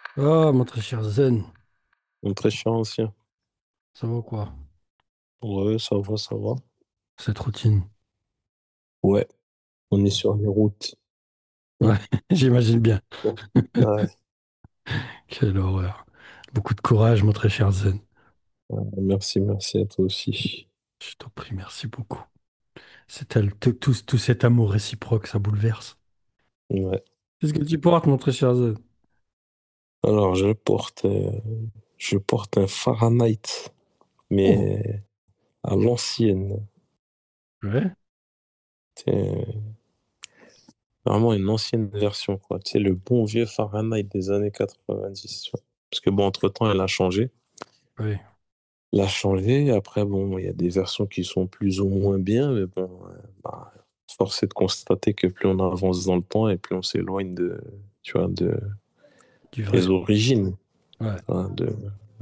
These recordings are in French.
Ah, mon très cher Zen, Mon très cher ancien. ça va quoi? Ouais, ça va, ça va. Cette routine. Ouais, on est sur les routes. Ouais, j'imagine bien. Ouais, Quelle horreur. Beaucoup de courage, mon très cher Zen. merci, merci à toi aussi. Je t'en prie, merci beaucoup. Tout cet amour réciproque, ça bouleverse. Ouais. Qu'est-ce que tu portes, mon très cher Zen? Alors, je porte un Fahrenheit, Oh, mais à l'ancienne. ouais, C'est vraiment une ancienne version, quoi. Tu sais, le bon vieux Fahrenheit des années 90, tu vois. Parce que bon, entre-temps, elle a changé. ouais, Elle a changé. Après, bon, il y a des versions qui sont plus ou moins bien, mais bon, bah, force est de constater que plus on avance dans le temps et plus on s'éloigne tu vois, du des vrai. origines, Ouais, hein, de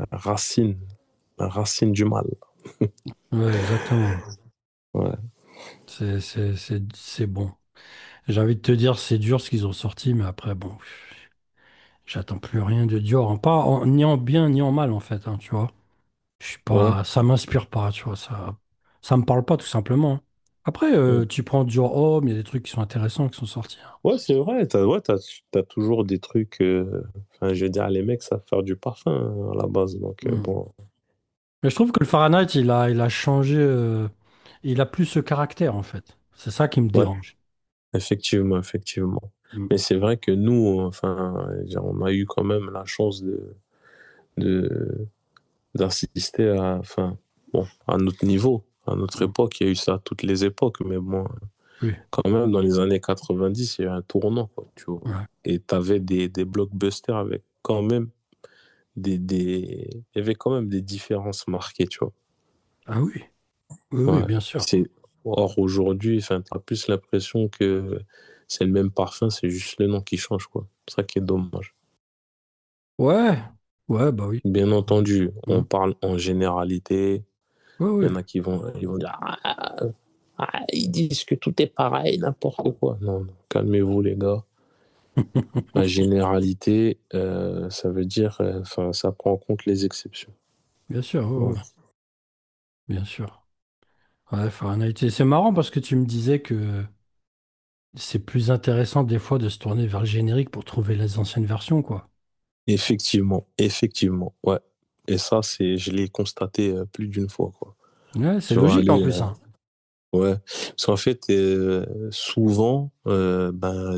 la racine du mal. ouais, exactement. Ouais, C'est bon. J'ai envie de te dire, c'est dur ce qu'ils ont sorti, mais après, bon, j'attends plus rien de Dior, hein. Pas ni en bien ni en mal, en fait, hein, tu vois. Je suis ouais, pas, ça m'inspire pas, tu vois, ça me parle pas tout simplement, hein. Après, mm. tu prends Dior Homme, il y a des trucs qui sont intéressants qui sont sortis, hein. Ouais, c'est vrai, t'as toujours des trucs, enfin, je veux dire, les mecs savent faire du parfum hein, à la base, donc Hmm. bon, Mais je trouve que le Fahrenheit, il a changé, il a plus ce caractère en fait. C'est ça qui me ouais, dérange. effectivement, effectivement. Hmm. Mais c'est vrai que nous, enfin, genre, on a eu quand même la chance de, d'assister enfin, bon, à notre niveau, à notre Hmm. époque, il y a eu ça à toutes les époques, mais bon, Oui, quand même, dans les années 90, il y a eu un tournant, quoi, tu vois. ouais. Et t'avais des blockbusters avec quand même il y avait quand même des différences marquées, tu vois. Ah oui, oui, oui, Ouais. bien sûr. Or, aujourd'hui, enfin, t'as plus l'impression que c'est le même parfum, c'est juste le nom qui change, quoi. C'est ça qui est dommage. Ouais, ouais, bah oui. Bien entendu, Hmm. on parle en généralité. Ouais, Il ouais. y en a ils vont dire, ils disent que tout est pareil, n'importe quoi. Non, non, calmez-vous, les gars. La généralité, ça veut dire, enfin, ça prend en compte les exceptions. Bien sûr, ouais, ouais, Voilà. bien sûr. Ouais, Fahrenheit. Et c'est marrant parce que tu me disais que c'est plus intéressant des fois de se tourner vers le générique pour trouver les anciennes versions, quoi. Effectivement, effectivement, ouais. Et ça, je l'ai constaté plus d'une fois, quoi. Ouais, c'est Tu vas logique en aller, plus, hein. ouais. Parce qu'en fait, souvent, ben,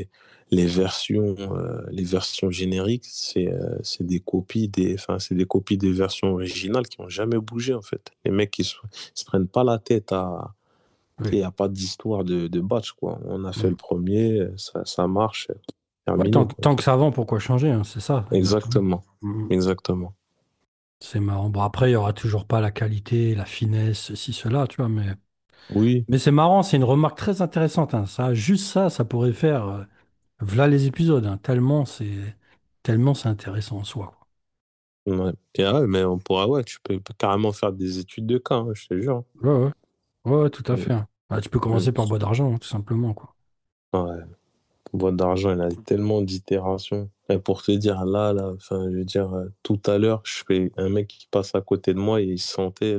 les versions génériques, c'est des copies enfin, c'est des copies des versions originales qui n'ont jamais bougé, en fait. Les mecs, ils se prennent pas la tête il Oui. n'y a pas d'histoire de batch, quoi. On a fait Hmm. le premier, ça marche, Ouais, terminé, quoi. tant que ça vend, pourquoi changer, hein, c'est ça, exactement. Exactement, Mhm. exactement. C'est marrant. Bon, après, il y aura toujours pas la qualité, la finesse, ceci, cela, tu vois, Oui, mais c'est marrant, c'est une remarque très intéressante, hein. Ça, juste ça pourrait faire, v'là les épisodes, hein, tellement c'est intéressant en soi, quoi. ouais. Et ouais, mais on pourra, ouais, tu peux carrément faire des études de cas, hein, je te jure. Ouais, ouais, ouais, ouais, tout à Mm, fait, hein. Bah, tu peux mm. commencer par Bois d'Argent, hein, tout simplement, quoi. Ouais, boîte d'argent, elle a tellement d'itérations. Et pour te dire, là, enfin, je veux dire, tout à l'heure, je fais un mec qui passe à côté de moi et il sentait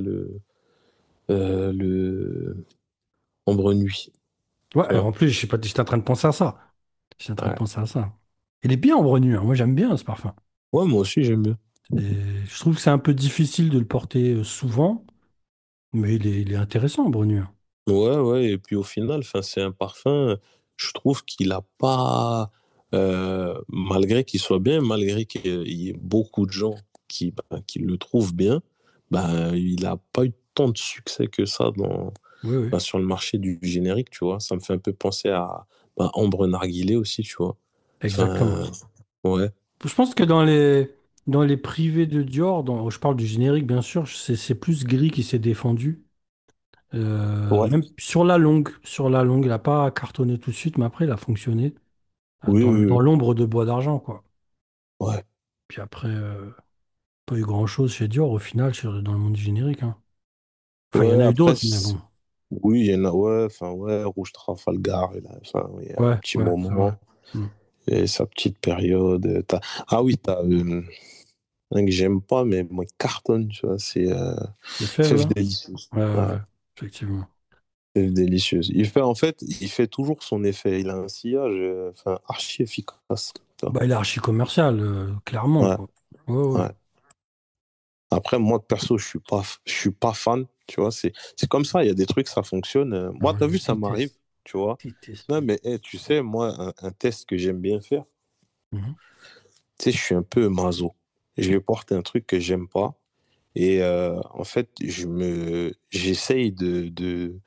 le ombre nuit, tu Ouais, vois. en plus, je sais pas, j'étais en train de penser à ça. J'étais en train de Ouais. penser à ça. Il est bien en brenu, hein. Moi, j'aime bien ce parfum. Ouais, moi aussi, j'aime bien. Et je trouve que c'est un peu difficile de le porter souvent, mais il est intéressant en brenu, hein. Ouais, ouais, et puis au final, enfin, c'est un parfum, je trouve qu'il a pas, malgré qu'il soit bien, malgré qu'il y ait beaucoup de gens qui le trouvent bien, bah, il a pas eu tant de succès que ça Oui, oui, sur le marché du générique, tu vois. Ça me fait un peu penser à Ambre Narguilé aussi, tu vois. exactement. Enfin, ouais, Je pense que dans les privés de Dior, je parle du générique, bien sûr, c'est plus gris qui s'est défendu. ouais, Même sur la longue, il n'a pas cartonné tout de suite, mais après, il a fonctionné oui, dans, oui, dans oui. l'ombre de Bois d'Argent, quoi. Ouais. Puis après, pas eu grand-chose chez Dior au final dans le monde du générique, hein. Enfin, il y en Ouais, a eu après, d'autres, mais bon. oui, il y en a, ouais, enfin, ouais, Rouge Trafalgar, enfin, il y a un Ouais, petit ouais, c'est vrai. moment. Hmm. Et sa petite période. Ah oui, t'as un que j'aime pas, mais moi, il cartonne, tu vois, c'est Les fèves, Fève là? délicieuse. Ouais, ouais, Ouais, ouais, effectivement. fève délicieuse. En fait, il fait toujours son effet. Il a un sillage, enfin, archi efficace. Tu vois. Bah, il est archi commercial, clairement, Ouais, quoi. Ouais, ouais. ouais. Après, moi, perso, je suis pas fan, tu vois, c'est comme ça, il y a des trucs, ça fonctionne. Moi, Non, t'as je vu, ça m'arrive, déteste. tu vois. Déteste. Non, mais tu sais, moi, un test que j'aime bien faire, Mhm. tu sais, je suis un peu maso. Je vais porter un truc que j'aime pas. Et en fait, j'essaye de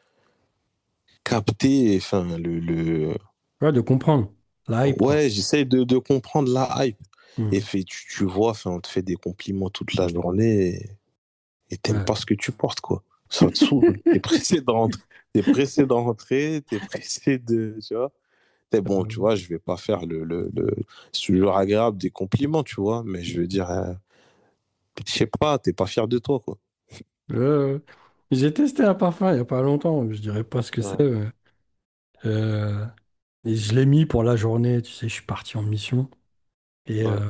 capter, enfin, Ouais, de comprendre. La hype, quoi. ouais, j'essaye de comprendre la hype. Et Mhm. tu vois, enfin, on te fait des compliments toute la journée et t'aimes Ouais. pas ce que tu portes, quoi. Ça te saoule. T'es pressé de rentrer, t'es pressé de, tu vois. Mais bon, tu vois, je vais pas faire c'est toujours agréable des compliments, tu vois, mais je veux dire, je sais pas, t'es pas fier de toi, quoi. Euh, j'ai testé un parfum il n'y a pas longtemps, je dirais pas ce que c'est. Ouais, Euh, et je l'ai mis pour la journée, tu sais, je suis parti en mission. Et, ouais,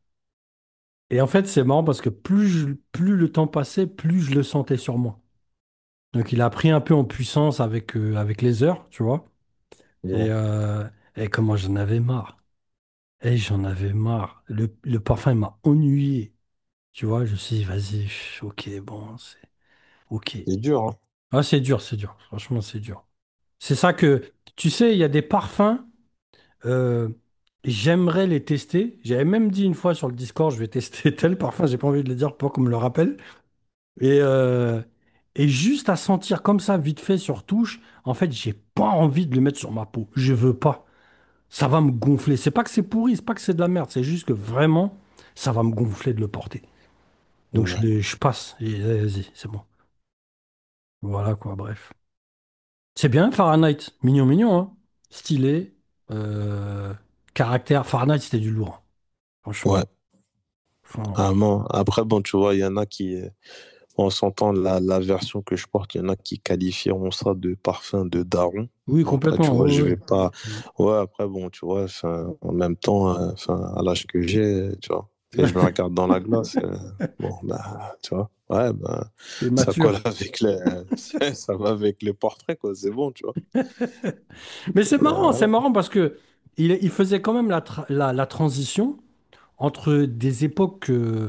et en fait, c'est marrant parce que plus le temps passait, plus je le sentais sur moi. Donc il a pris un peu en puissance avec les heures, tu vois. Et, ouais. euh, et comment j'en avais marre. Et j'en avais marre. Le parfum il m'a ennuyé. Tu vois, je me suis dit, vas-y, ok, bon, c'est ok. C'est dur, hein. Ah, c'est dur, c'est dur. Franchement, c'est dur. C'est ça que, tu sais, il y a des parfums, euh, j'aimerais les tester. J'avais même dit une fois sur le Discord, je vais tester tel parfum, j'ai pas envie de le dire pour qu'on me le rappelle. Et, euh, et juste à sentir comme ça, vite fait, sur touche, en fait, j'ai pas envie de le mettre sur ma peau. Je veux pas. Ça va me gonfler. C'est pas que c'est pourri, c'est pas que c'est de la merde, c'est juste que vraiment, ça va me gonfler de le porter. Donc Ouais, je passe. Et, vas-y, c'est bon. Voilà quoi, bref. C'est bien Fahrenheit. Mignon, mignon, hein. Stylé. euh, Caractère. Fahrenheit, c'était du lourd, hein. ouais. Franchement. Enfin, Vraiment. Après, bon, tu vois, il y en a qui, en sentant la version que je porte, il y en a qui qualifieront ça de parfum de daron. oui, Bon, après, tu complètement. vois, je Oui, vais pas. oui. Ouais, après, bon, tu vois, enfin, en même temps, enfin, à l'âge que j'ai, tu vois, et je me regarde dans la glace. Bon, bah, tu vois, ouais, bah, C'est ça colle mature. avec ça va avec les portraits, quoi, c'est bon, tu vois. Mais c'est Voilà. marrant parce que il faisait quand même la transition entre des époques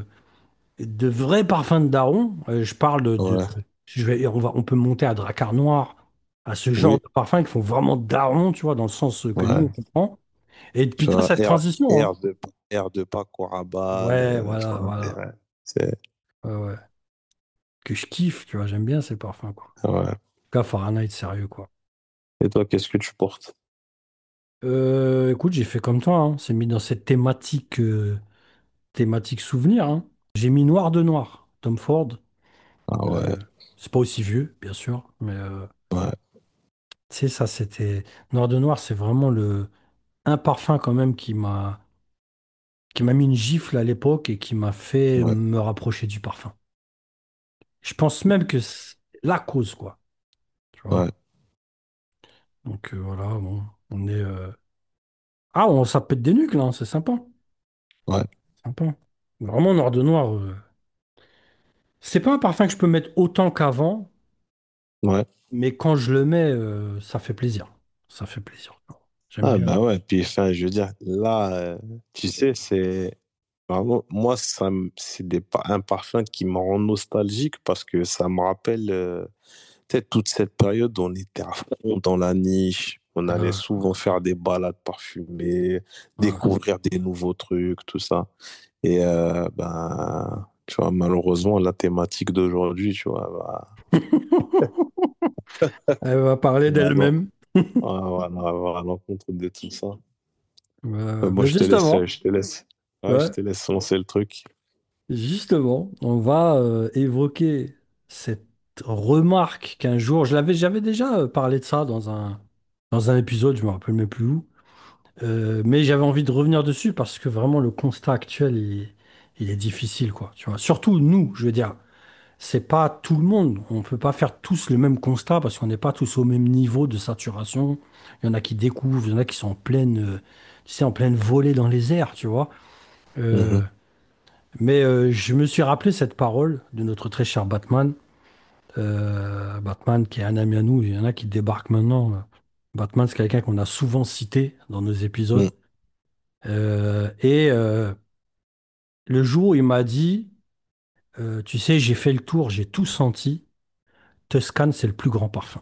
de vrais parfums de daron. Je parle Ouais, on peut monter à Dracar Noir, à ce genre oui, de parfums qui font vraiment daron, tu vois, dans le sens que nous ouais. on comprend. Et puis Tu toi, vois, cette transition, hein. Air de Paco Rabanne, Ouais, tu voilà, vois, voilà. ouais, c'est, Ouais, ouais. Que je kiffe, tu vois, j'aime bien ces parfums, quoi. ouais. En tout cas, Fahrenheit, sérieux, quoi. Et toi, qu'est-ce que tu portes? Écoute, j'ai fait comme toi, hein. C'est mis dans cette thématique souvenir, hein. J'ai mis Noir de Noir, Tom Ford. Ah ouais, Euh, c'est pas aussi vieux, bien sûr, mais ouais, tu sais, ça, c'était. Noir de Noir, c'est vraiment un parfum, quand même, qui m'a mis une gifle à l'époque et qui m'a fait ouais, me rapprocher du parfum. Je pense même que c'est la cause, quoi. Tu vois? ouais, Donc, voilà, bon, on est. Ah, ça pète des nuques, là, hein, c'est sympa. ouais, Sympa. Vraiment, Noir de Noir. C'est pas un parfum que je peux mettre autant qu'avant, ouais. mais quand je le mets, ça fait plaisir. Ça fait plaisir. J'aime Ah bien. bah ouais, puis enfin, je veux dire, là, tu sais, c'est vraiment, moi, un parfum qui me rend nostalgique parce que ça me rappelle peut-être toute cette période où on était à fond dans la niche, on allait Euh, souvent faire des balades parfumées, ouais. découvrir des nouveaux trucs, tout ça. Et ben, tu vois, malheureusement, la thématique d'aujourd'hui, tu vois, Elle va parler va, va, d'elle-même. va à l'encontre de tout ça. Moi, Ben justement, ouais, je ouais, te laisse lancer le truc. justement, on va évoquer cette remarque qu'un jour, j'avais déjà parlé de ça dans un épisode, je me rappelle même plus où. Mais j'avais envie de revenir dessus parce que vraiment le constat actuel, il est difficile, quoi. Tu vois. Surtout nous, je veux dire, c'est pas tout le monde. On peut pas faire tous le même constat parce qu'on n'est pas tous au même niveau de saturation. Il y en a qui découvrent, il y en a qui sont en pleine tu sais, en pleine volée dans les airs, tu vois. Euh, Mhm. mais je me suis rappelé cette parole de notre très cher Batman. Batman, qui est un ami à nous, il y en a qui débarquent maintenant. Batman, c'est quelqu'un qu'on a souvent cité dans nos épisodes. Mhm. Et le jour où il m'a dit, tu sais, j'ai fait le tour, j'ai tout senti. Tuscan, c'est le plus grand parfum.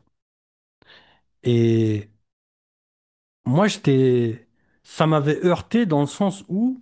Et moi, ça m'avait heurté dans le sens où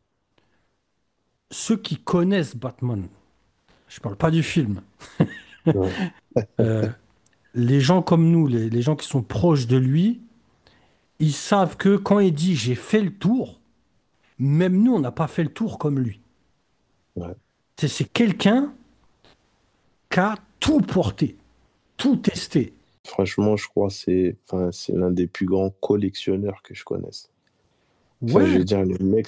ceux qui connaissent Batman, je parle pas du film, Ouais, euh, les gens comme nous, les gens qui sont proches de lui, ils savent que quand il dit j'ai fait le tour, même nous, on n'a pas fait le tour comme lui. ouais. C'est quelqu'un qui a tout porté, tout testé. Franchement, je crois que c'est l'un des plus grands collectionneurs que je connaisse. Enfin, je Ouais, veux dire, le mec,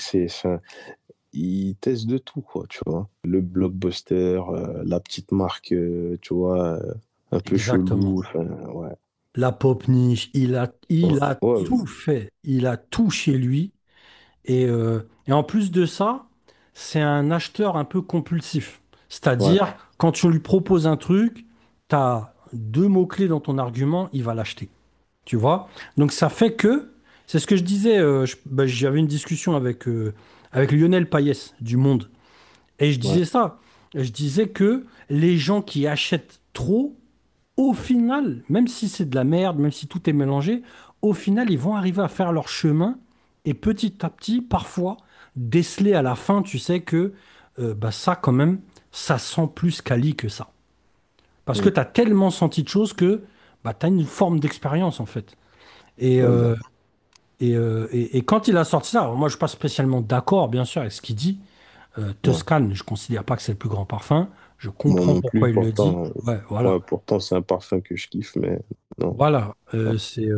il teste de tout, quoi, tu vois. Le blockbuster, la petite marque, tu vois, un peu exactement. chelou. Enfin, ouais. La pop niche, Ouais, il a ouais, tout fait. Il a tout chez lui. Et en plus de ça, c'est un acheteur un peu compulsif. ouais, C'est-à-dire, quand tu lui proposes un truc, tu as deux mots-clés dans ton argument, il va l'acheter. Tu vois? Donc ça fait que, c'est ce que je disais, j'avais une discussion avec Lionel Payès du Monde. Et je ouais, disais ça. Je disais que les gens qui achètent trop, au final, même si c'est de la merde, même si tout est mélangé, au final, ils vont arriver à faire leur chemin et petit à petit, parfois, déceler à la fin, tu sais que bah ça, quand même, ça sent plus quali que ça. Parce que mm, tu as tellement senti de choses que bah, tu as une forme d'expérience, en fait. Et, ouais, euh, et quand il a sorti ça, alors moi, je suis pas spécialement d'accord, bien sûr, avec ce qu'il dit. ouais. Tuscan, je considère pas que c'est le plus grand parfum. Je Moi comprends non plus, pourquoi il le dit. pourtant, Ouais, voilà. ouais, pourtant c'est un parfum que je kiffe, mais non. Voilà, Ouais,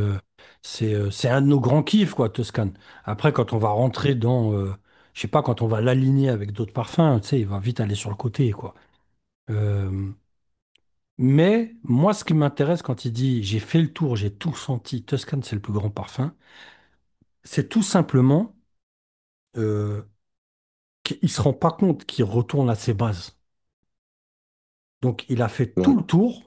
c'est un de nos grands kiffs, quoi, Toscane. Après, quand on va rentrer dans, je sais pas, quand on va l'aligner avec d'autres parfums, tu sais, il va vite aller sur le côté, quoi. Euh, mais moi, ce qui m'intéresse quand il dit j'ai fait le tour, j'ai tout senti, Toscane, c'est le plus grand parfum, c'est tout simplement euh, qu'il se rend pas compte qu'il retourne à ses bases. Donc, il a fait tout ouais, le tour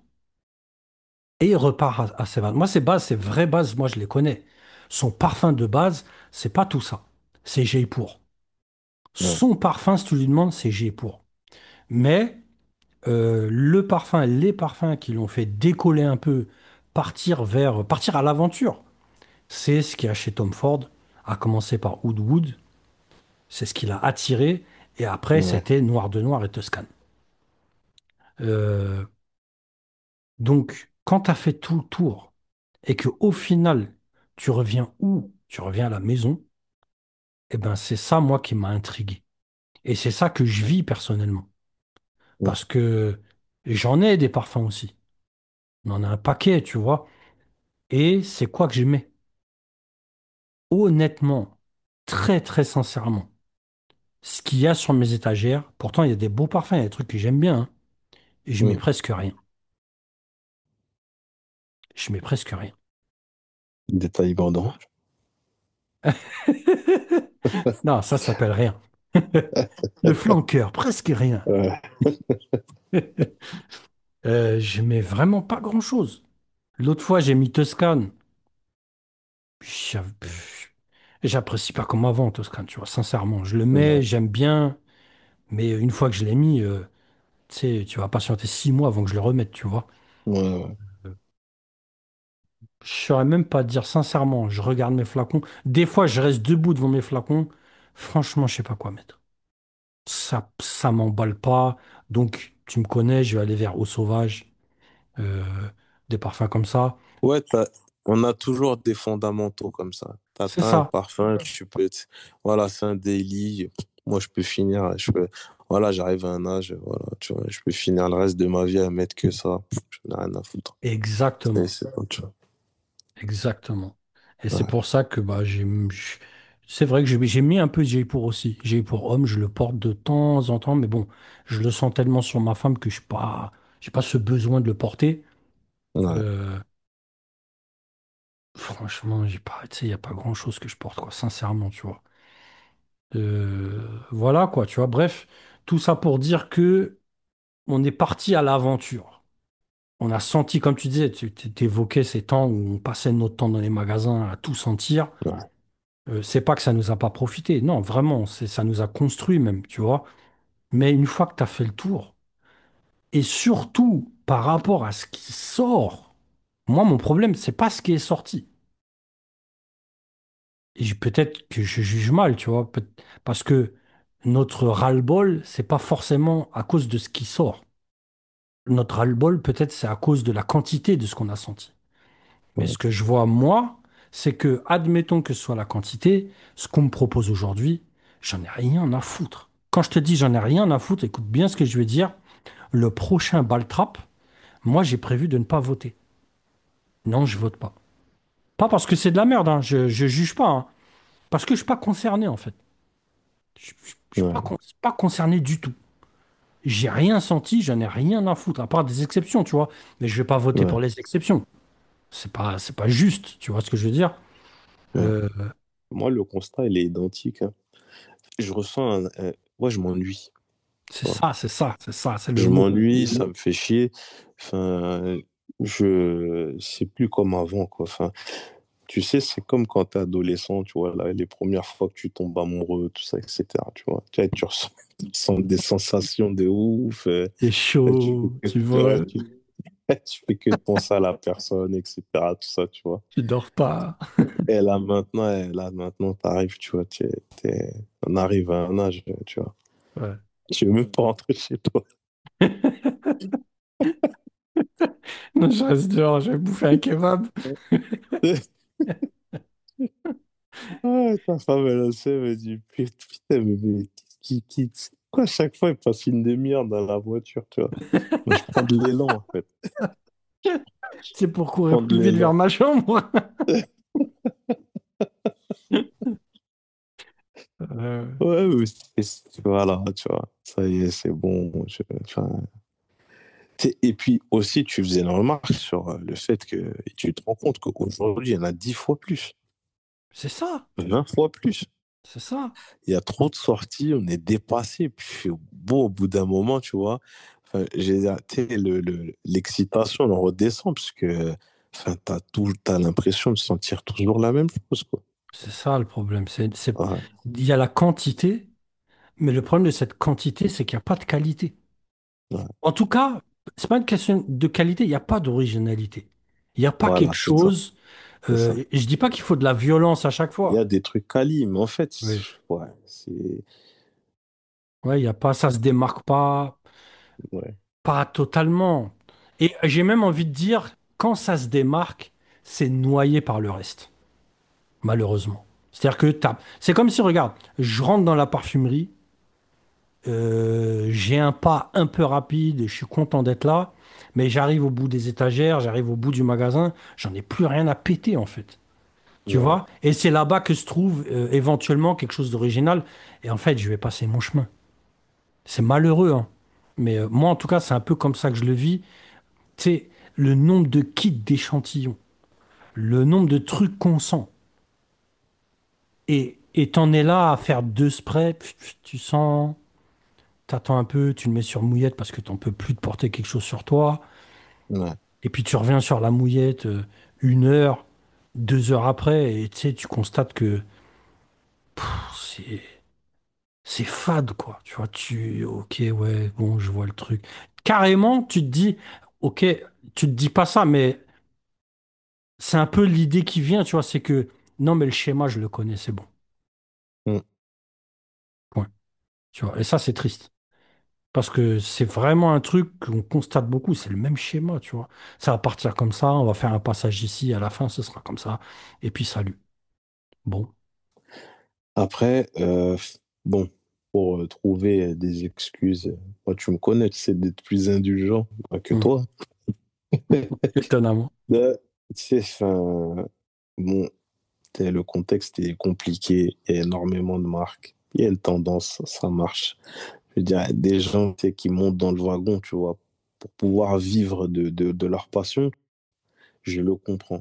et il repart à ses bases. Moi, ses bases, ses vraies bases, moi, je les connais. Son parfum de base, c'est pas tout ça. C'est Jeypour. ouais, Son parfum, si tu lui demandes, c'est Jeypour. Mais le parfum, les parfums qui l'ont fait décoller un peu, partir à l'aventure, c'est ce qu'il y a chez Tom Ford, à commencer par Oud Wood. C'est ce qui l'a attiré. Et après, ouais, c'était Noir de Noir et Toscane. Euh, donc, quand tu as fait tout le tour et que au final, tu reviens où? Tu reviens à la maison, eh ben, c'est ça, moi, qui m'a intrigué. Et c'est ça que je vis personnellement. ouais, Parce que j'en ai des parfums aussi. On en a un paquet, tu vois. Et c'est quoi que j'aimais? Honnêtement, très très sincèrement, ce qu'il y a sur mes étagères, pourtant il y a des beaux parfums, il y a des trucs que j'aime bien, hein, et je mets mm. presque rien. Je mets presque rien. Détail bandant. Non, ça s'appelle rien. Le flanqueur, presque rien. Ouais, Je mets vraiment pas grand-chose. L'autre fois, j'ai mis Toscane. J'apprécie pas comme avant Toscane, tu vois, sincèrement. Je le mets, ouais, j'aime bien, mais une fois que je l'ai mis, tu sais, tu vas patienter 6 mois avant que je le remette, tu vois. ouais, ouais. Euh, Je saurais même pas dire sincèrement, je regarde mes flacons. Des fois, je reste debout devant mes flacons. Franchement, je sais pas quoi mettre. Ça m'emballe pas. Donc, tu me connais, je vais aller vers Eau Sauvage, euh, des parfums comme ça. Ouais, on a toujours des fondamentaux comme ça. C'est T'as un ça, parfum, tu peux, voilà, c'est un daily. Moi, je peux finir, voilà, j'arrive à un âge, voilà, tu vois, je peux finir le reste de ma vie à mettre que ça. Je n'ai rien à foutre. exactement. C'est bon, tu vois. Exactement. Et c'est Ouais, pour ça que bah, c'est vrai que j'ai mis un peu de Jeypour aussi. Jeypour homme, je le porte de temps en temps, mais bon, je le sens tellement sur ma femme que j'ai pas ce besoin de le porter. ouais, Euh, Franchement, j'ai pas, tu sais, il n'y a pas grand-chose que je porte, quoi, sincèrement, tu vois. Voilà, quoi, tu vois. Bref, tout ça pour dire que on est parti à l'aventure. On a senti, comme tu disais, tu évoquais ces temps où on passait notre temps dans les magasins à tout sentir. Ouais, C'est pas que ça nous a pas profité, non, vraiment, ça nous a construit même, tu vois. Mais une fois que tu as fait le tour, et surtout par rapport à ce qui sort, moi, mon problème, c'est pas ce qui est sorti. Et peut-être que je juge mal, tu vois, parce que notre ras-le-bol, c'est pas forcément à cause de ce qui sort. Notre ras-le-bol, peut-être, c'est à cause de la quantité de ce qu'on a senti. Mais ouais, ce que je vois, moi, c'est que, admettons que ce soit la quantité, ce qu'on me propose aujourd'hui, j'en ai rien à foutre. Quand je te dis j'en ai rien à foutre, écoute bien ce que je vais dire. Le prochain Baltrap, moi, j'ai prévu de ne pas voter. Non, je vote pas. Pas parce que c'est de la merde, hein, je juge pas, hein, parce que je suis pas concerné, en fait. Je suis ouais, pas concerné du tout. J'ai rien senti, j'en ai rien à foutre, à part des exceptions, tu vois. Mais je vais pas voter pour ouais, les exceptions. C'est pas juste, tu vois ce que je veux dire? ouais. Euh, Moi, le constat, il est identique, hein. Je ressens ouais, je m'ennuie, tu vois. c'est le Je mot. m'ennuie, ça me fait chier. Enfin, c'est plus comme avant, quoi. Enfin, tu sais, c'est comme quand t'es adolescent, tu vois, là, les premières fois que tu tombes amoureux, tout ça, etc. Tu vois, tu ressens des sensations de ouf. C'est Tu fais chaud, que, tu vois, ouais, tu fais que penser à la personne, etc. Tout ça, tu vois. tu dors pas. Et là, maintenant, t'arrives, tu vois, on arrive à un âge, tu vois. Ouais. Tu veux même pas rentrer chez toi. Non, je reste dehors, je vais bouffer un kebab. Ah, ta femme, elle le sait, elle me dit, putain, mais pourquoi à chaque fois, il passe une demi-heure dans la voiture, tu vois? Moi, je prends de l'élan, en fait. C'est pour Je courir prends de plus vite vers l'élan. ma chambre. Ouais, mais voilà, tu vois, ça y est, c'est bon. Enfin, et puis aussi, tu faisais une remarque sur le fait que et tu te rends compte qu'aujourd'hui, il y en a 10 fois plus, C'est ça, 20 fois plus. c'est ça. Il y a trop de sorties, on est dépassé. Puis, bon, au bout d'un moment, tu vois, enfin, tu sais, l'excitation, elle redescend parce que enfin, t'as l'impression de sentir toujours la même chose, quoi. C'est ça le problème. Ouais, Il y a la quantité, mais le problème de cette quantité, c'est qu'il n'y a pas de qualité. ouais. En tout cas, c'est pas une question de qualité, il n'y a pas d'originalité. Il n'y a pas Voilà, quelque chose. c'est ça. Je dis pas qu'il faut de la violence à chaque Il y a fois. des trucs quali, mais en fait, Oui. ouais, c'est. Ouais, il y a pas, ça se démarque pas, Ouais, pas totalement. Et j'ai même envie de dire, quand ça se démarque, c'est noyé par le reste, malheureusement. C'est-à-dire que c'est comme si, regarde, je rentre dans la parfumerie, j'ai un pas un peu rapide, je suis content d'être là, mais j'arrive au bout des étagères, j'arrive au bout du magasin, j'en ai plus rien à péter en fait. Tu ouais, vois? Et c'est là-bas que se trouve éventuellement quelque chose d'original. Et en fait, je vais passer mon chemin. C'est malheureux, hein. Mais moi, en tout cas, c'est un peu comme ça que je le vis. Tu sais, le nombre de kits d'échantillons, le nombre de trucs qu'on sent. Et t'en es là à faire deux sprays, tu sens, t'attends un peu, tu le mets sur mouillette parce que t'en peux plus de porter quelque chose sur toi. ouais. Et puis tu reviens sur la mouillette 1 heure, 2 heures après, et tu sais, tu constates que c'est c'est fade, quoi. Tu vois, ok, ouais, bon, je vois le truc. Carrément, tu te dis, ok, tu te dis pas ça, mais c'est un peu l'idée qui vient, tu vois, c'est que, non, mais le schéma, je le connais, c'est bon. Mm. Ouais, tu vois, et ça, c'est triste. Parce que c'est vraiment un truc qu'on constate beaucoup, c'est le même schéma, tu vois. Ça va partir comme ça, on va faire un passage ici, à la fin, ce sera comme ça, et puis salut. Bon. Après, bon, pour trouver des excuses, moi, tu me connais, tu sais, d'être plus indulgent que Hmm. toi. Étonnamment. Là, tu sais, enfin, bon, le contexte est compliqué, il y a énormément de marques, il y a une tendance, ça marche. Je veux dire, des gens tu sais, qui montent dans le wagon, tu vois, pour pouvoir vivre de leur passion, je le comprends.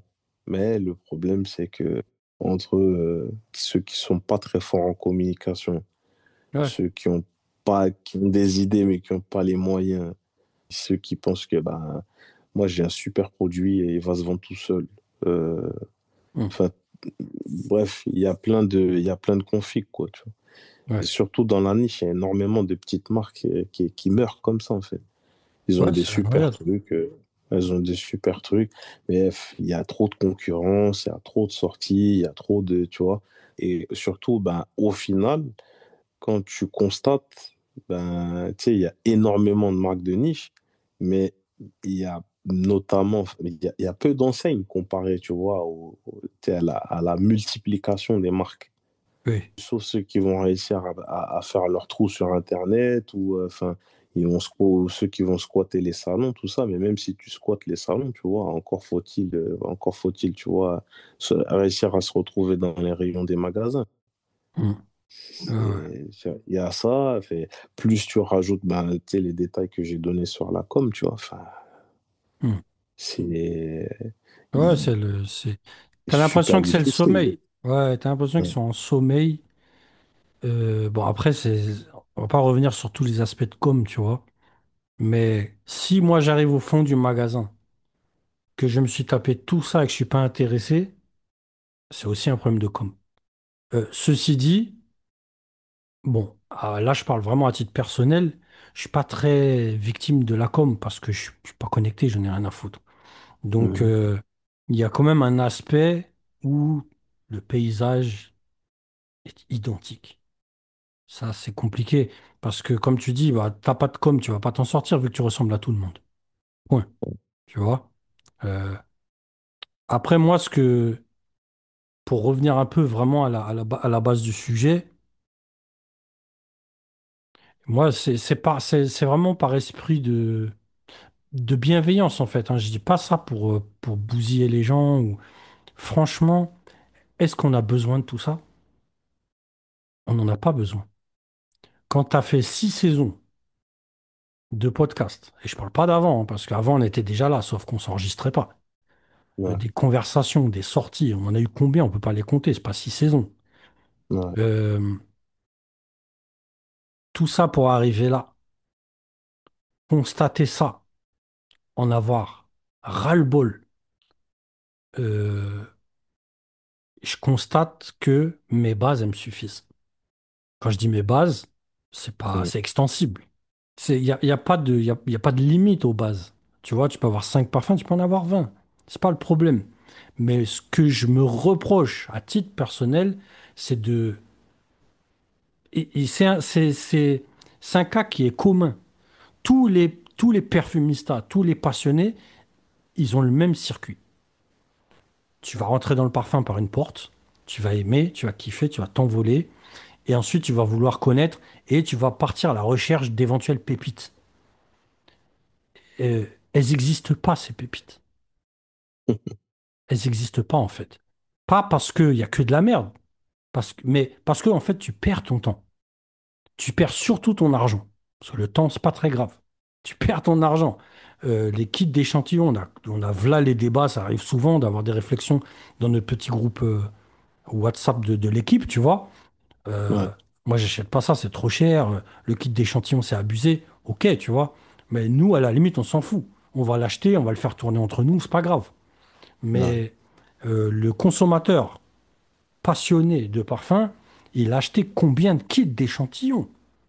Mais le problème, c'est que entre ceux qui sont pas très forts en communication, Ouais. ceux qui ont des idées mais qui n'ont pas les moyens, ceux qui pensent que bah, moi j'ai un super produit et il va se vendre tout seul. Euh, Hmm. Enfin, bref, il y a plein de conflits, quoi, tu vois. Et Ouais. surtout dans la niche, il y a énormément de petites marques qui meurent comme ça, en fait. Ils ont Ouais, des c'est super incroyable. trucs, elles ont des super trucs, mais il y a trop de concurrence, il y a trop de sorties, il y a trop de, tu vois. Et surtout, ben, au final, quand tu constates, ben, tu sais, il y a énormément de marques de niche, mais il y a notamment, il y a peu d'enseignes comparé, tu vois, tu sais, à la multiplication des marques. Oui. Sauf ceux qui vont réussir à faire leur trou sur Internet ou enfin, ceux qui vont squatter les salons, tout ça. Mais même si tu squattes les salons, tu vois, encore faut-il, tu vois, réussir à se retrouver dans les rayons des magasins. Hmm. Ouais, ouais. Il y a ça. Plus tu rajoutes ben, tu sais, les détails que j'ai donnés sur la com, tu vois, enfin, Hmm. c'est Ouais, il- T'as super l'impression que c'est le difficile. sommeil. Ouais, t'as l'impression qu'ils Ouais. sont en sommeil. Bon, après, on va pas revenir sur tous les aspects de com, tu vois. Mais si moi j'arrive au fond du magasin, que je me suis tapé tout ça et que je suis pas intéressé, c'est aussi un problème de com. Ceci dit, bon, là je parle vraiment à titre personnel, je suis pas très victime de la com parce que je suis pas connecté, j'en ai rien à foutre. Donc Mhm. il y a quand même un aspect où le paysage est identique. Ça, c'est compliqué parce que comme tu dis, bah, t'as pas de com, tu vas pas t'en sortir vu que tu ressembles à tout le monde. Point. Tu vois? Euh, Après, moi, pour revenir un peu vraiment à la base du sujet, moi, c'est vraiment par esprit de bienveillance, en fait, hein. Je dis pas ça pour bousiller les gens. Franchement, est-ce qu'on a besoin de tout ça? On n'en a pas besoin. Quand tu as fait 6 saisons de podcast, et je parle pas d'avant, hein, parce qu'avant, on était déjà là, sauf qu'on s'enregistrait pas. Ouais, Des conversations, des sorties, on en a eu combien? On peut pas les compter, c'est pas 6 saisons. ouais, Euh, tout ça pour arriver là, constater ça, en avoir ras-le-bol. euh, je constate que mes bases, elles me suffisent. Quand je dis mes bases, ouais, c'est extensible. Y a pas y a pas de limite aux bases. Tu vois, tu peux avoir 5 parfums, tu peux en avoir 20. C'est pas le problème. Mais ce que je me reproche à titre personnel, c'est de... Et c'est un cas qui est commun. Tous les perfumistas, tous les passionnés, ils ont le même circuit. Tu vas rentrer dans le parfum par une porte, tu vas aimer, tu vas kiffer, tu vas t'envoler, et ensuite tu vas vouloir connaître et tu vas partir à la recherche d'éventuelles pépites. Elles n'existent pas, ces pépites. Elles n'existent pas en fait. Pas parce qu'il y a que de la merde, mais parce que en fait tu perds ton temps. Tu perds surtout ton argent. Parce que le temps, c'est pas très grave. Tu perds ton argent. Les kits d'échantillons, on a v'là les débats, ça arrive souvent d'avoir des réflexions dans notre petit groupe WhatsApp de l'équipe, tu vois. ouais, Euh, Moi, j'achète pas ça, c'est trop cher. Le kit d'échantillons, c'est abusé. Ok, tu vois. Mais nous, à la limite, on s'en fout. On va l'acheter, on va le faire tourner entre nous, c'est pas grave. ouais, Mais le consommateur passionné de parfum, il a acheté combien de kits d'échantillons?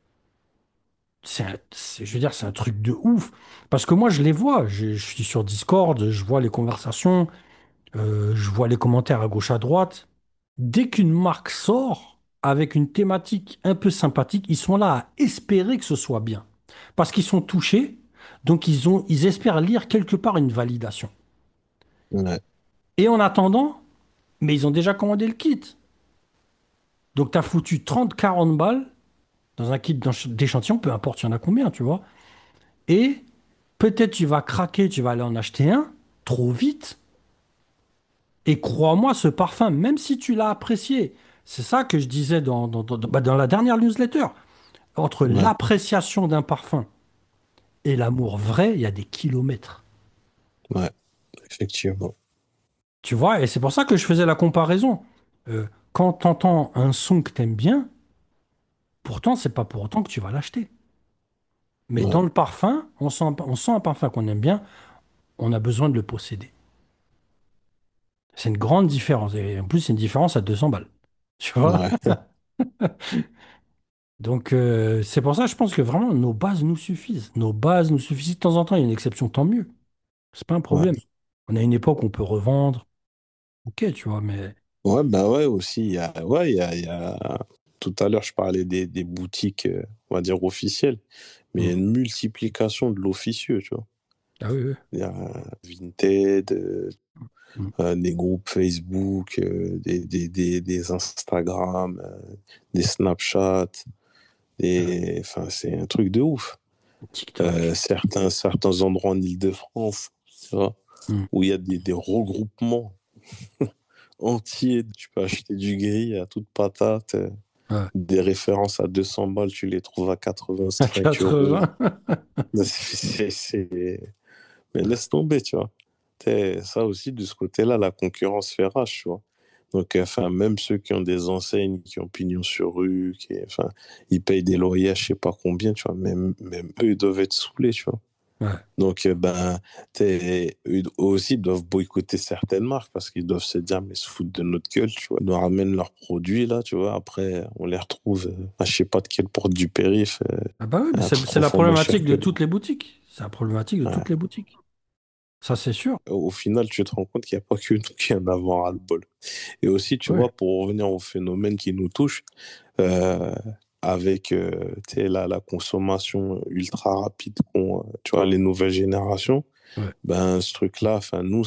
Je veux dire, c'est un truc de ouf. Parce que moi, je les vois. Je suis sur Discord, je vois les conversations, je vois les commentaires à gauche, à droite. Dès qu'une marque sort avec une thématique un peu sympathique, ils sont là à espérer que ce soit bien. Parce qu'ils sont touchés, donc ils espèrent lire quelque part une validation. ouais, Et en attendant, mais ils ont déjà commandé le kit. Donc tu as foutu 30 40 balles dans un kit d'échantillon, peu importe il y en a combien, tu vois. Et peut-être tu vas craquer, tu vas aller en acheter un trop vite. Et crois-moi, ce parfum, même si tu l'as apprécié, c'est ça que je disais dans la dernière newsletter. Entre ouais, l'appréciation d'un parfum et l'amour vrai, il y a des kilomètres. ouais, effectivement. Tu vois, et c'est pour ça que je faisais la comparaison. Quand tu entends un son que tu aimes bien, pourtant, c'est pas pour autant que tu vas l'acheter. Mais Ouais, dans le parfum, on sent un parfum qu'on aime bien, on a besoin de le posséder. C'est une grande différence. Et en plus, c'est une différence à 200 balles. Tu vois? ouais, Donc, c'est pour ça, je pense que vraiment, nos bases nous suffisent. Nos bases nous suffisent. Si de temps en temps, il y a une exception, tant mieux. C'est pas un problème. ouais. On a une époque où on peut revendre. Ok, tu vois, mais. Ouais, bah ouais, aussi, il y a... Tout à l'heure, je parlais des boutiques, on va dire, officielles, mais il y a Hmm. une multiplication de l'officieux, tu vois. Ah oui, oui. Il y a Vinted, Hmm. des groupes Facebook, des Instagram, des Snapchat, Ah, enfin, c'est un truc de ouf. TikTok. Certains endroits en Île-de-France, tu vois, Hmm. où il y a des regroupements entiers. Tu peux acheter du gris à toute patate. Ouais. Des références à 200 balles, tu les trouves à À 85 euros. 80. Mais mais laisse tomber, tu vois. Ça aussi, de ce côté-là, la concurrence fait rage, tu vois. Donc, enfin, même ceux qui ont des enseignes, qui ont pignon sur rue, enfin, ils payent des loyers à je sais pas combien, tu vois. Même eux, ils doivent être saoulés, tu vois. Ouais. Donc, ben, eux aussi doivent boycotter certaines marques parce qu'ils doivent se dire, mais se foutent de notre gueule, tu vois. Ils nous ramènent leurs produits, là, tu vois. Après, on les retrouve à je sais pas de quelle porte du périph, Ah bah oui, mais à c'est trois la fois moins cher problématique que de nous. toutes les boutiques. C'est la problématique de toutes Ouais. les boutiques. Ça, c'est sûr. Au final, tu te rends compte qu'il n'y a pas que nous qui en avons ras-le-bol. Et aussi, tu Oui. vois, pour revenir au phénomène qui nous touche, euh, avec tu sais, la consommation ultra rapide qu'ont tu vois, les nouvelles générations, Ouais. ben, ce truc-là, enfin, nous,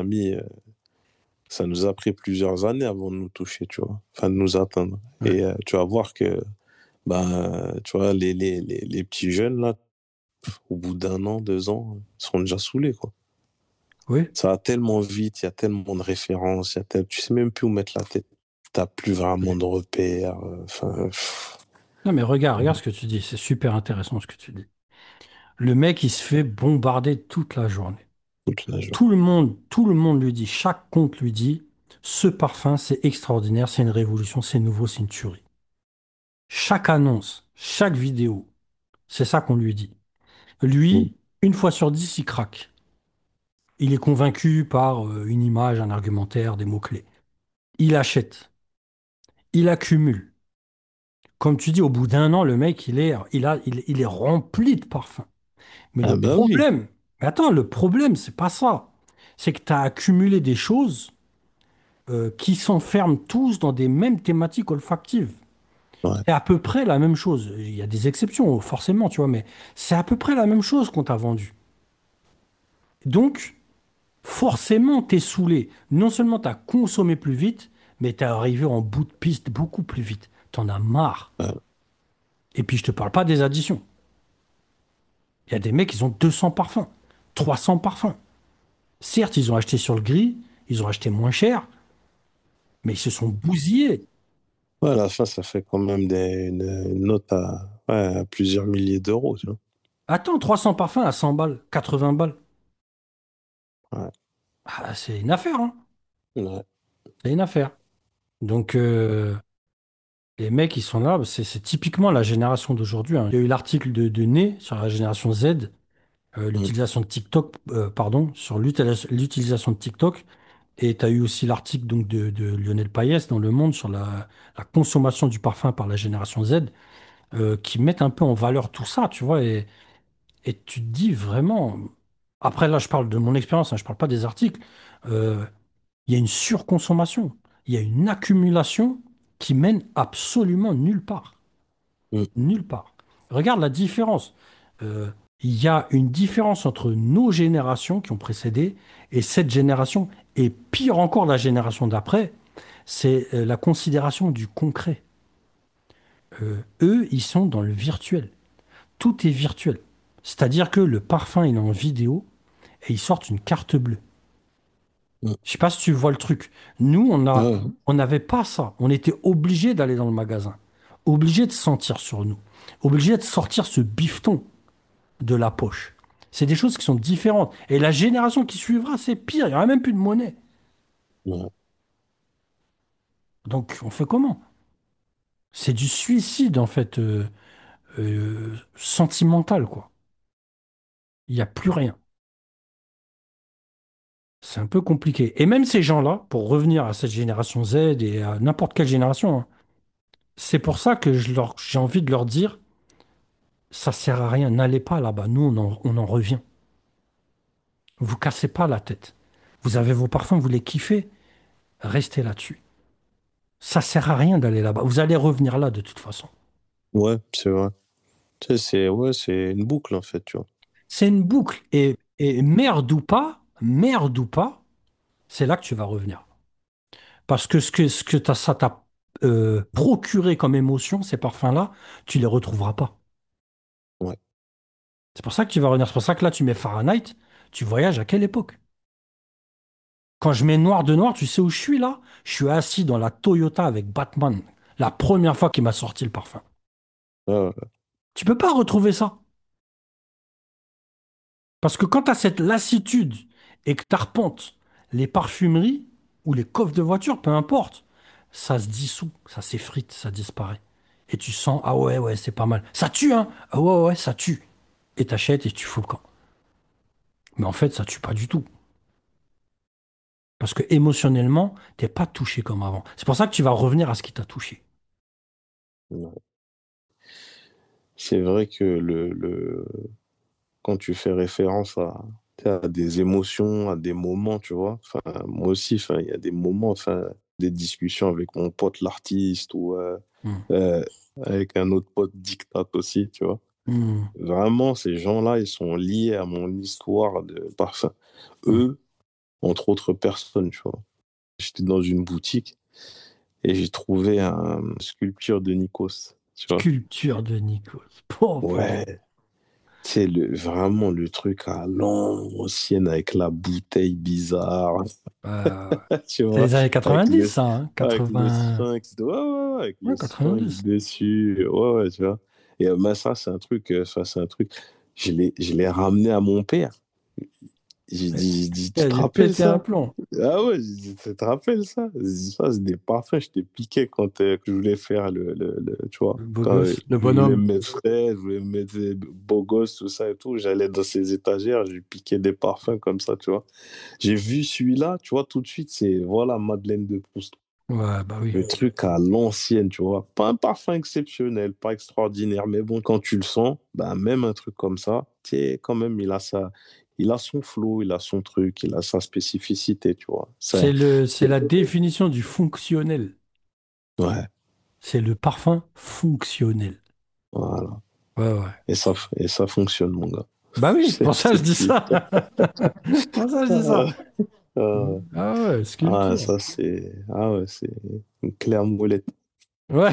ça nous a pris plusieurs années avant de nous toucher, tu vois, enfin, de nous atteindre. Ouais. Et tu vas voir que, ben, tu vois, les petits jeunes, là, au bout d'un an, 2 ans, ils seront déjà saoulés, quoi. Oui. Ça va tellement vite, il y a tellement de références, tu sais même plus où mettre la tête. T'as plus vraiment Oui. de repères. Enfin, Non, mais regarde ce que tu dis. C'est super intéressant ce que tu dis. Le mec, il se fait bombarder toute la journée. toute la journée. Tout le monde lui dit, chaque compte lui dit, ce parfum, c'est extraordinaire, c'est une révolution, c'est nouveau, c'est une tuerie. Chaque annonce, chaque vidéo, c'est ça qu'on lui dit. Mm. Lui, une fois sur 10, il craque. Il est convaincu par une image, un argumentaire, des mots-clés. Il achète, il accumule. Comme tu dis, au bout d'un an, le mec, il est rempli de parfums. Mais Ah le bah oui. problème, mais attends, le problème, c'est pas ça. C'est que tu as accumulé des choses qui s'enferment tous dans des mêmes thématiques olfactives. Ouais. C'est à peu près la même chose. Il y a des exceptions, forcément, tu vois, mais c'est à peu près la même chose qu'on t'a vendu. Donc, forcément, t'es saoulé. Non seulement t'as consommé plus vite, mais t'es arrivé en bout de piste beaucoup plus vite. T'en as marre. Ouais. Et puis, je te parle pas des additions. Il y a des mecs, ils ont 200 parfums, 300 parfums. Certes, ils ont acheté sur le gris, ils ont acheté moins cher, mais ils se sont bousillés. Ouais, à la fin, ça fait quand même une note ouais, à plusieurs milliers d'euros, tu vois. Attends, 300 parfums à 100 balles, 80 balles. Ouais. Ah, c'est une affaire, hein. Ouais. C'est une affaire. Donc, les mecs, ils sont là, c'est typiquement la génération d'aujourd'hui, hein. Il y a eu l'article de Ney sur la génération Z, Mm. l'utilisation de TikTok, pardon, sur l'utilisation de TikTok. Et tu as eu aussi l'article donc de Lionel Payès dans Le Monde sur la consommation du parfum par la génération Z, qui mettent un peu en valeur tout ça, tu vois. Et tu te dis vraiment. Après, là, je parle de mon expérience, hein, je parle pas des articles. euh, Il y a une surconsommation, il y a une accumulation qui mène absolument nulle part. Mm. Nulle part. Regarde la différence. Euh, il y a une différence entre nos générations qui ont précédé et cette génération, et pire encore la génération d'après, c'est la considération du concret. Eux, ils sont dans le virtuel. Tout est virtuel. C'est-à-dire que le parfum, il est en vidéo et ils sortent une carte bleue. Mm. Je sais pas si tu vois le truc. Nous, Ouais. on n'avait pas ça. On était obligé d'aller dans le magasin, obligé de sentir sur nous, obligé de sortir ce bifton de la poche. C'est des choses qui sont différentes. Et la génération qui suivra, c'est pire. Il n'y aura même plus de monnaie. Ouais. Donc, on fait comment? C'est du suicide, en fait, sentimental, quoi. Il n'y a plus rien. C'est un peu compliqué. Et même ces gens-là, pour revenir à cette génération Z et à n'importe quelle génération, hein, c'est pour ça que j'ai envie de leur dire, ça sert à rien, n'allez pas là-bas. Nous, on en revient. Vous cassez pas la tête. Vous avez vos parfums, vous les kiffez, restez là-dessus. Ça sert à rien d'aller là-bas. Vous allez revenir là de toute façon. Ouais, c'est vrai. Tu sais, c'est ouais, c'est une boucle en fait, tu vois. C'est une boucle. Et merde ou pas, c'est là que tu vas revenir. Parce que ça t'a procuré comme émotion, ces parfums-là, tu les retrouveras pas. Ouais. C'est pour ça que tu vas revenir. C'est pour ça que là, tu mets Fahrenheit, tu voyages à quelle époque? Quand je mets noir de noir, tu sais où je suis là? Je suis assis dans la Toyota avec Batman. La première fois qu'il m'a sorti le parfum. Ouais, ouais. Tu peux pas retrouver ça. Parce que quand tu as cette lassitude et que tu arpentes les parfumeries ou les coffres de voiture, peu importe, ça se dissout, ça s'effrite, ça disparaît. Et tu sens, ah ouais, ouais, c'est pas mal. Ça tue, hein? Ah ouais, ouais, ça tue. Et t'achètes et tu fous le camp. Mais en fait, ça tue pas du tout. Parce que émotionnellement, t'es pas touché comme avant. C'est pour ça que tu vas revenir à ce qui t'a touché. Ouais. C'est vrai que quand tu fais référence tu sais, à des émotions, à des moments, tu vois. Enfin, moi aussi, enfin, il y a des moments, enfin, des discussions avec mon pote l'artiste ou Hmm. euh, avec un autre pote dictate aussi, tu vois. Hmm. Vraiment, ces gens-là, ils sont liés à mon histoire de parfum. Hmm. Eux, entre autres personnes, tu vois. J'étais dans une boutique et j'ai trouvé une sculpture de Nikos, tu vois. Sculpture de Nikos. Po, po. Ouais, c'est vraiment le truc à l'ancienne avec la bouteille bizarre, Euh, tu c'est vois, les années 90, ça, hein? avec le 80... sphinx, ouais, ouais, ouais, avec Ouais, le sphinx 90. dessus, ouais, ouais, tu vois. Et ben ça, c'est un truc, je l'ai ramené à mon père. J'ai dit, Il tu te allait rappelles péter un ça? plomb. Ah ouais, j'ai dit, tu te rappelles ça? J'ai dit, ça, c'est des parfums, je t'ai piqué quand que je voulais faire tu vois, Le beau quand gosse, le je voulais bonhomme. me mettre frais, je voulais me mettre beau gosse, tout ça et tout. J'allais dans ces étagères, j'ai piqué des parfums comme ça, tu vois. J'ai vu celui-là, tu vois, tout de suite, c'est, voilà, Madeleine de Proust. Ouais, bah oui. Le truc à l'ancienne, tu vois. Pas un parfum exceptionnel, pas extraordinaire, mais bon, quand tu le sens, bah, même un truc comme ça, tu sais, quand même, il a son flow, il a son truc, il a sa spécificité, tu vois. Ça, C'est la définition du fonctionnel. ouais, C'est le parfum fonctionnel. voilà. Ouais, ouais. Et ça fonctionne, mon gars. Bah oui, pour ça je C'est dis qui? ça. Pour ça je dis ça. Ah, ah, Ah ouais, ah, sculpture. ça, ah ouais, c'est une claire molette. Ouais.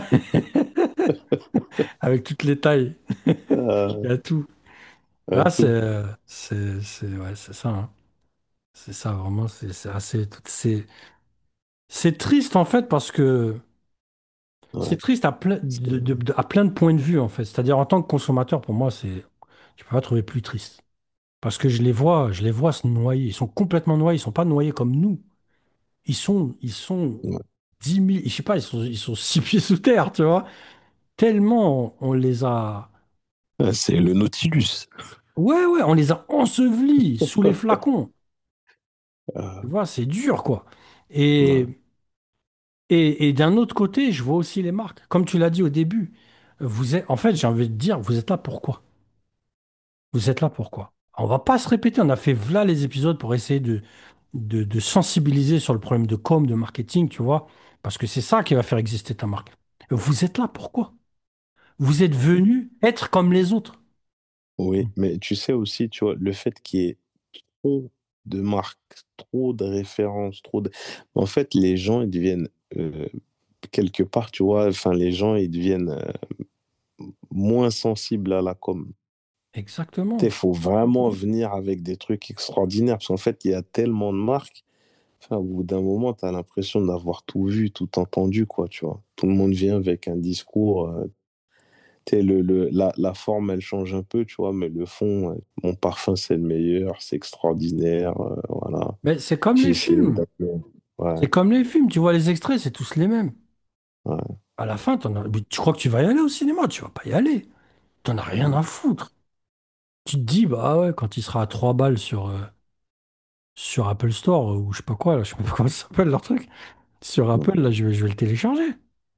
Avec toutes les tailles. Ah, Il y a tout. un Ah, tout. ouais, c'est ça, hein. C'est ça, vraiment, c'est assez, c'est triste, en fait, parce que c'est Ouais, triste à plein de points de vue, en fait. C'est-à-dire, en tant que consommateur, pour moi, tu peux pas trouver plus triste. Parce que je les vois se noyer. Ils sont complètement noyés. Ils sont pas noyés comme nous. Ils sont ouais. 10 000, je sais pas, ils sont 6 pieds sous terre, tu vois. Tellement on les a, Ah, c'est le Nautilus. ouais, ouais, on les a ensevelis sous les flacons. Tu Ah, vois, c'est dur, quoi. ouais. Et, et d'un autre côté, je vois aussi les marques. Comme tu l'as dit au début, en fait, j'ai envie de dire, vous êtes là pourquoi? Vous êtes là pourquoi? On va pas se répéter. On a fait voilà les épisodes pour essayer de sensibiliser sur le problème de com, de marketing, tu vois, parce que c'est ça qui va faire exister ta marque. Vous êtes là pourquoi? Vous êtes venu être comme les autres. Oui, mais tu sais aussi, tu vois, le fait qu'il y ait trop de marques, trop de références, En fait, les gens, ils deviennent, quelque part, tu vois, enfin, les gens, ils deviennent moins sensibles à la com. Il Exactement. faut vraiment venir avec des trucs extraordinaires, parce qu'en fait, il y a tellement de marques. Enfin, au bout d'un moment, tu as l'impression d'avoir tout vu, tout entendu, quoi, tu vois. Tout le monde vient avec un discours. Tu sais, la forme, elle change un peu, tu vois, mais le fond, mon parfum, c'est le meilleur, c'est extraordinaire, voilà. Mais c'est comme J'ai les essayé films. d'appeler. C'est Ouais, comme les films, tu vois les extraits, c'est tous les mêmes. ouais, À la fin, mais tu crois que tu vas y aller au cinéma? Tu vas pas y aller. T'en as rien ouais, à foutre. Tu te dis, bah ah ouais, quand il sera à 3 balles sur Apple Store ou je sais pas quoi, là, je sais pas comment ça s'appelle leur truc. Sur ouais. Apple, là, je vais le télécharger.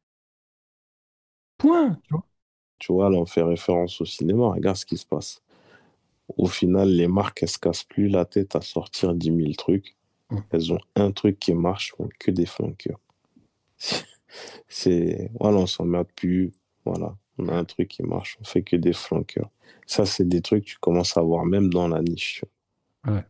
Point. Tu vois. Tu vois, là, on fait référence au cinéma. Regarde ce qui se passe. Au final, les marques, elles se cassent plus la tête à sortir 10 000 trucs. Mm. Elles ont un truc qui marche, font que des flanqueurs. Voilà, on s'emmerde plus. Voilà, on a un truc qui marche, on fait que des flanqueurs. Ça, c'est des trucs que tu commences à voir même dans la niche. Ouais,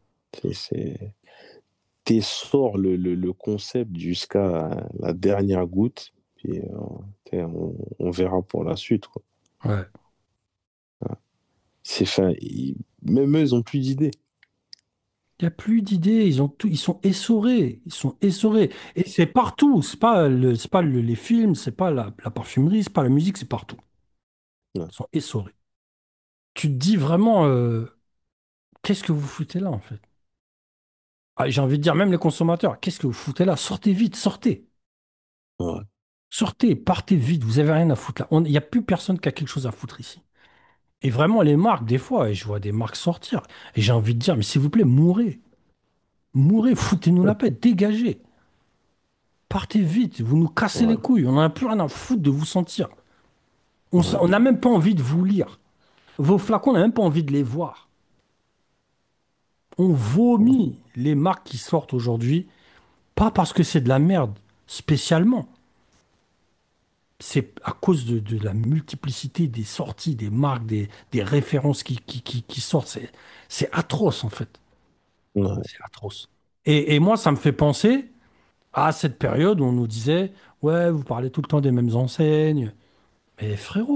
T'essores le concept jusqu'à la dernière goutte, puis on verra pour la suite, quoi. ouais. C'est fin, même eux, ils ont plus d'idées. Il n'y a plus d'idées, ils ont tout, ils sont essorés, ils sont essorés. Et c'est partout, les films, c'est pas la parfumerie, c'est pas la musique, c'est partout. Ouais, Ils sont essorés. Tu te dis vraiment, qu'est-ce que vous foutez là en fait? Ah, j'ai envie de dire, même les consommateurs, qu'est-ce que vous foutez là? Sortez vite, sortez. ouais, Sortez, partez vite, vous avez rien à foutre là. Il n'y a plus personne qui a quelque chose à foutre ici. Et vraiment, les marques, des fois, et je vois des marques sortir, et j'ai envie de dire, mais s'il vous plaît, mourrez. Mourrez, foutez-nous la paix, dégagez. Partez vite, vous nous cassez les ouais, couilles, on n'en a plus rien à foutre de vous sentir. ouais, On n'a même pas envie de vous lire. Vos flacons, on n'a même pas envie de les voir. On ouais, vomit les marques qui sortent aujourd'hui, pas parce que c'est de la merde, spécialement. C'est à cause de la multiplicité des sorties, des marques, des références qui sortent. C'est atroce, en fait. ouais. C'est atroce. Et moi, ça me fait penser à cette période où on nous disait, ouais, vous parlez tout le temps des mêmes enseignes. Mais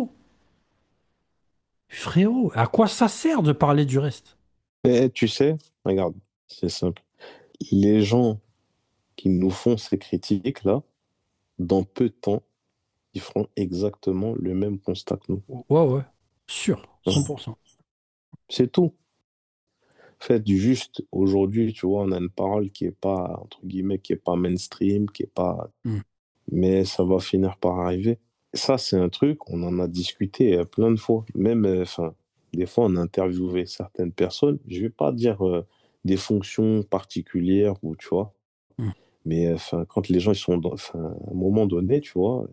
frérot, à quoi ça sert de parler du reste? Et tu sais, regarde, c'est simple. Les gens qui nous font ces critiques-là, dans peu de temps, ils feront exactement le même constat que nous. Ouais, ouais, sûr, Ouais. 100%. C'est tout. En fait, juste aujourd'hui, tu vois, on a une parole qui est pas, entre guillemets, qui est pas mainstream, qui est pas, Hmm. mais ça va finir par arriver. Ça, c'est un truc, on en a discuté plein de fois. Même, enfin, des fois, on a interviewé certaines personnes. Je vais pas dire des fonctions particulières ou, tu vois, Hmm. mais enfin, quand les gens ils sont dans, enfin, à un moment donné, tu vois,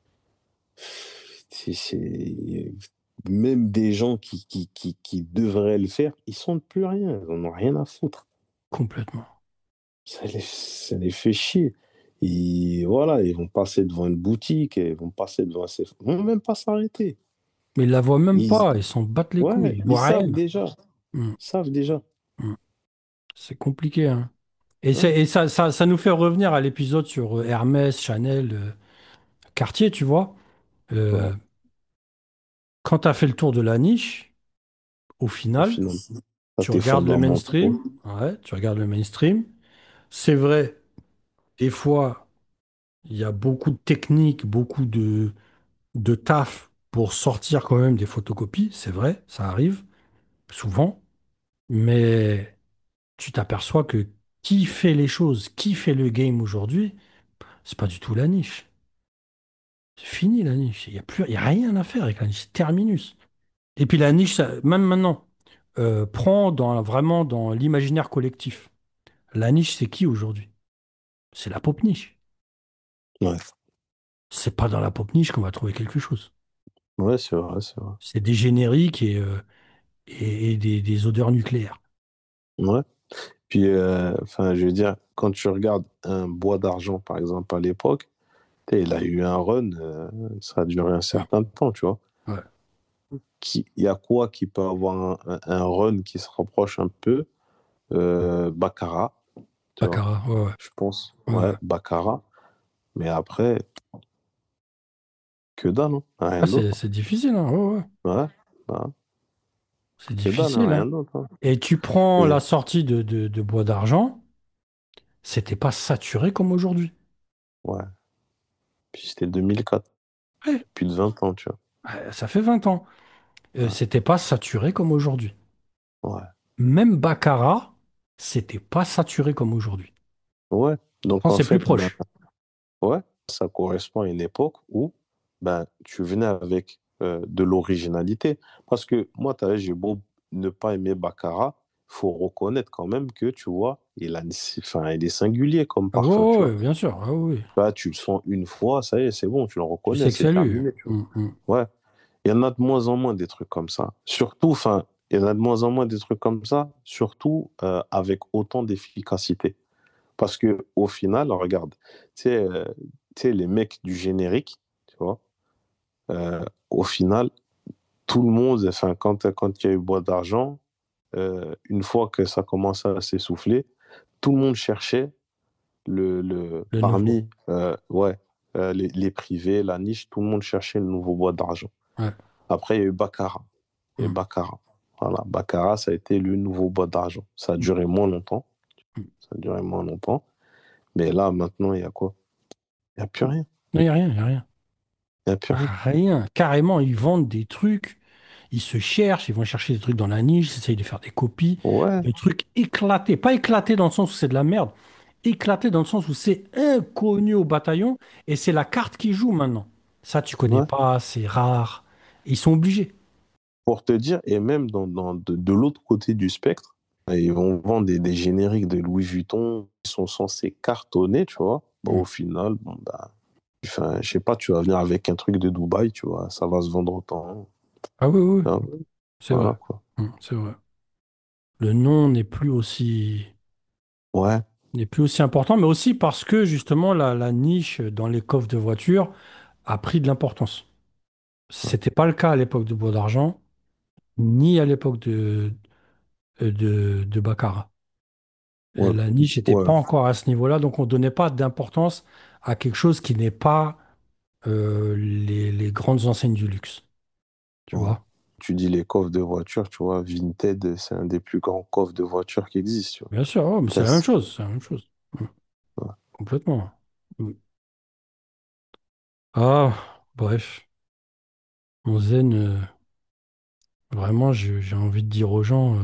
même des gens qui devraient le faire, ils sentent plus rien, ils en ont rien à foutre. Complètement. Ça les fait chier. Et voilà, ils vont passer devant une boutique, et ils vont passer devant ces... Ils vont même pas s'arrêter. Mais ils la voient même Ils, pas, ils s'en battent les couilles, ouais, ils ils voient rien. savent déjà. Hmm. Ils savent déjà. Hmm. C'est compliqué, hein. Ouais, Et ça nous fait revenir à l'épisode sur Hermès, Chanel, Cartier, tu vois. ouais, Euh, Quand tu as fait le tour de la niche, au au final, final. Ça, tu t'es regardes le fondamentaux. mainstream. Ouais, tu regardes le mainstream. C'est vrai, des fois, il y a beaucoup de techniques, beaucoup de taf pour sortir quand même des photocopies. C'est vrai, ça arrive souvent. Mais tu t'aperçois que qui fait les choses, qui fait le game aujourd'hui, c'est pas du tout la niche. C'est fini la niche. Il y a plus, il y a rien à faire avec la niche. C'est terminus. Et puis la niche, même maintenant, prend vraiment dans l'imaginaire collectif. La niche, c'est qui aujourd'hui? C'est la pop niche. Ouais, C'est pas dans la pop niche qu'on va trouver quelque chose. ouais, c'est vrai, c'est vrai. C'est des génériques et des odeurs nucléaires. Ouais. Puis, enfin, je veux dire, quand tu regardes un bois d'argent, par exemple, à l'époque, tu sais, il a eu un run, ça a duré un Mm. certain temps, tu vois. Ouais. Il y a quoi qui peut avoir un run qui se rapproche un peu? Baccarat, tu vois, Baccarat, ouais, ouais. je pense. Ouais, Ouais, ouais. Baccarat. Mais après, que dalle, hein, Ah, rien c'est d'autre. c'est difficile, hein. Ouais, ouais. Ouais, ouais, C'est que dalle, hein, difficile, hein. rien d'autre, hein. Et tu prends Et, la sortie de Bois d'Argent, c'était pas saturé comme aujourd'hui. ouais, puis c'était 2004, Ouais. plus de 20 ans, tu Ça fait 20 ans. vois. C'était pas saturé comme aujourd'hui. Ouais, Même Baccarat, c'était pas saturé comme aujourd'hui. ouais, ouais. Donc Non, en c'est plus fait, ben, proche. ouais, ça correspond à une époque où ben, tu venais avec de l'originalité. Parce que moi, t'as vu, j'ai beau ne pas aimer Baccarat, faut reconnaître quand même que, tu vois, enfin, il est singulier comme Ah ouais, parfum, tu ouais, vois. ouais, bien sûr. Ah oui, oui. Là, tu le sens une fois, ça y est, c'est bon, tu le Tu reconnais, sais que c'est c'est lui. terminé, tu vois. Mm, mm. Ouais, il y en a de moins en moins des trucs comme ça. Surtout, enfin, il y en a de moins en moins des trucs comme ça, surtout avec autant d'efficacité. Parce que au final, regarde, tu sais, les mecs du générique, tu vois, au final, tout le monde, enfin, quand il y a eu Bois d'Argent, une fois que ça commençait à s'essouffler, tout le monde cherchait Le nouveau. parmi ouais, les privés, la niche, tout le monde cherchait le nouveau Bois d'Argent. Ouais. Après, il y a eu Baccarat. Et Mm, Baccarat. Voilà, Baccarat, ça a été le nouveau Bois d'Argent. Ça a mm, duré moins longtemps. mm. Ça a duré moins longtemps. Mais là, maintenant, il y a quoi? Il n'y a plus rien. Non, il n'y a rien, il n'y a rien. Il n'y a plus rien. Rien. Carrément, ils vendent des trucs, ils se cherchent, ils vont chercher des trucs dans la niche, ils essayent de faire des copies, Ouais, des trucs éclatés. Pas éclatés dans le sens où c'est de la merde, éclatés dans le sens où c'est inconnu au bataillon et c'est la carte qui joue maintenant. Ça, tu connais ouais. pas, c'est rare. Ils sont obligés. Pour te dire, et même de l'autre côté du spectre, ils vont vendre des génériques de Louis Vuitton qui sont censés cartonner, tu vois. Bah, Mm. au final, bon, bah, enfin, je sais pas, tu vas venir avec un truc de Dubaï, tu vois, ça va se vendre autant. Ah oui, oui, Hein. oui, c'est Voilà, vrai. quoi. C'est vrai. Le nom Ouais, n'est plus aussi important, mais aussi parce que justement la niche dans les coffres de voiture a pris de l'importance. ouais, C'était pas le cas à l'époque de Bois d'Argent, ni à l'époque de Baccarat. ouais, La niche n'était ouais, pas encore à ce niveau-là, donc on ne donnait pas d'importance à quelque chose qui n'est pas les grandes enseignes du luxe. Tu ouais. vois? Tu dis les coffres de voiture, tu vois, Vinted, c'est un des plus grands coffres de voiture qui existent, tu vois. Bien sûr, oh, mais c'est la même Presque. chose, c'est la même chose. Mm. Ouais. Complètement. Mm. Ah, bref, mon zen, vraiment, j'ai envie de dire aux gens,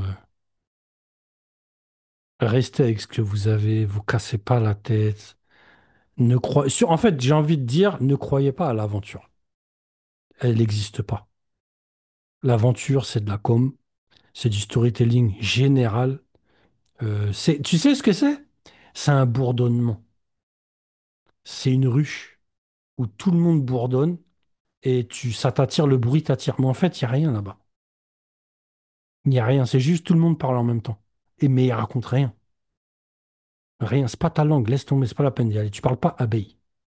restez avec ce que vous avez, vous cassez pas la tête. En fait, j'ai envie de dire, ne croyez pas à l'aventure. Elle n'existe pas. L'aventure, c'est de la com, c'est du storytelling général. Tu sais ce que c'est? C'est un bourdonnement. C'est une ruche où tout le monde bourdonne et ça t'attire, le bruit t'attire. Mais en fait, il n'y a rien là-bas. Il n'y a rien. C'est juste tout le monde parle en même temps. Mais il raconte rien. Rien. C'est pas ta langue. Laisse tomber. C'est pas la peine d'y aller. Tu parles pas abeille.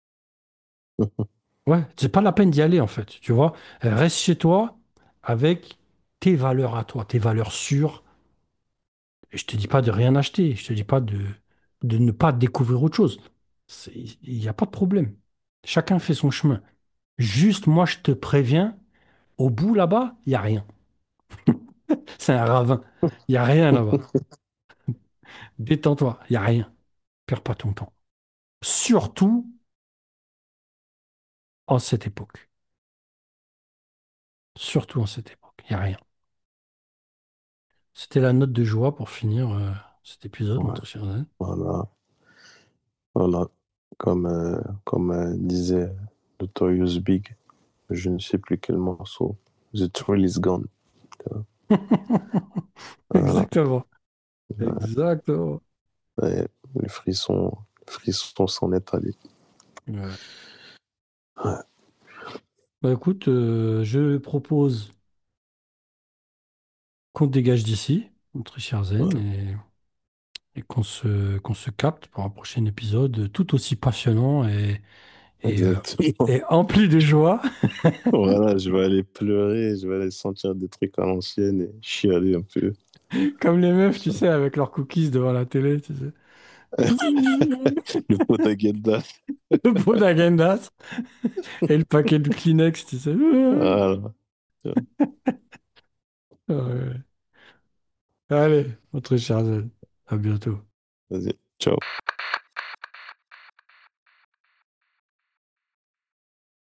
Ouais. C'est pas la peine d'y aller en fait. Tu vois? Reste chez toi avec tes valeurs à toi, tes valeurs sûres. Et je te dis pas de rien acheter. Je te dis pas de ne pas découvrir autre chose. Il n'y a pas de problème. Chacun fait son chemin. Juste, moi, je te préviens, au bout là-bas, il n'y a rien. C'est un ravin. Il n'y a rien là-bas. Détends-toi, il n'y a rien. Perds pas ton temps. Surtout en cette époque. Surtout en cette époque. Il n'y a rien. C'était la note de joie pour finir cet épisode, mon Ouais. très cher Zen. Voilà. Voilà. Comme disait Notorious Big, je ne sais plus quel morceau. The thrill is gone. Voilà. Exactement. Exactement. Ouais, les frissons s'en est allés. Ouais. Ouais. Bah écoute, je propose qu'on dégage d'ici, mon très cher Zen, Ouais. et qu'on se capte pour un prochain épisode tout aussi passionnant et, euh, Exactement. et empli de joie, Voilà, je vais aller pleurer, je vais aller sentir des trucs à l'ancienne et chialer un peu. comme les meufs, tu sais, avec leurs cookies devant la télé, tu sais. Le pot à Gedda. Le pot d'agendas et le paquet de Kleenex, tu sais. Voilà. Ouais. Allez, mon très cher Zen, à bientôt. Vas-y, ciao.